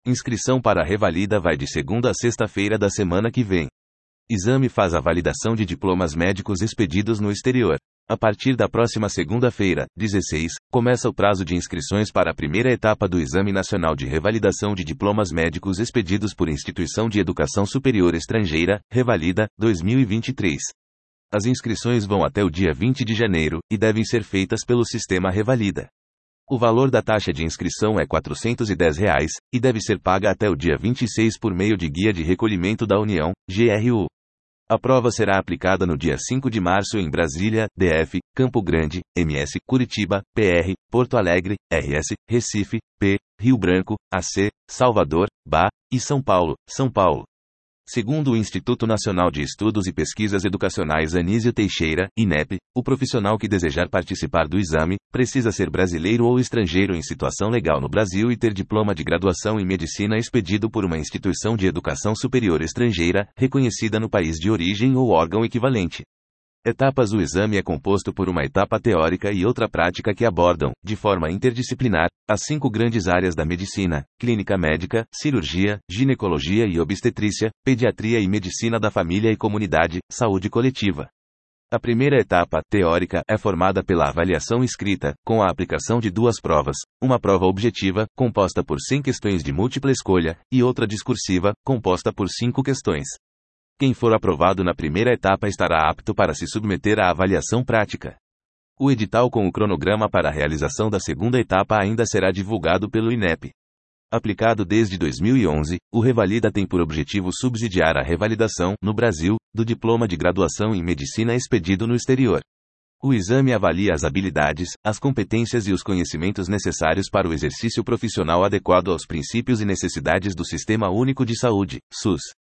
Inscrição para a Revalida vai de segunda a sexta-feira da semana que vem. Exame faz a validação de diplomas médicos expedidos no exterior. A partir da próxima segunda-feira, 16, começa o prazo de inscrições para a primeira etapa do Exame Nacional de Revalidação de Diplomas Médicos expedidos por Instituição de Educação Superior Estrangeira, Revalida, 2023. As inscrições vão até o dia 20 de janeiro, e devem ser feitas pelo sistema Revalida. O valor da taxa de inscrição é R$ 410, e deve ser paga até o dia 26 por meio de Guia de Recolhimento da União, GRU. A prova será aplicada no dia 5 de março em Brasília, DF, Campo Grande, MS, Curitiba, PR, Porto Alegre, RS, Recife, P, Rio Branco, AC, Salvador, BA, e São Paulo, São Paulo. Segundo o Instituto Nacional de Estudos e Pesquisas Educacionais Anísio Teixeira, INEP, o profissional que desejar participar do exame, precisa ser brasileiro ou estrangeiro em situação legal no Brasil e ter diploma de graduação em medicina expedido por uma instituição de educação superior estrangeira, reconhecida no país de origem ou órgão equivalente. Etapas: o exame é composto por uma etapa teórica e outra prática que abordam, de forma interdisciplinar, as 5 grandes áreas da medicina: clínica médica, cirurgia, ginecologia e obstetrícia, pediatria e medicina da família e comunidade, saúde coletiva. A primeira etapa, teórica, é formada pela avaliação escrita, com a aplicação de 2 provas, uma prova objetiva, composta por 100 questões de múltipla escolha, e outra discursiva, composta por 5 questões. Quem for aprovado na primeira etapa estará apto para se submeter à avaliação prática. O edital com o cronograma para a realização da segunda etapa ainda será divulgado pelo INEP. Aplicado desde 2011, o Revalida tem por objetivo subsidiar a revalidação, no Brasil, do diploma de graduação em medicina expedido no exterior. O exame avalia as habilidades, as competências e os conhecimentos necessários para o exercício profissional adequado aos princípios e necessidades do Sistema Único de Saúde, SUS.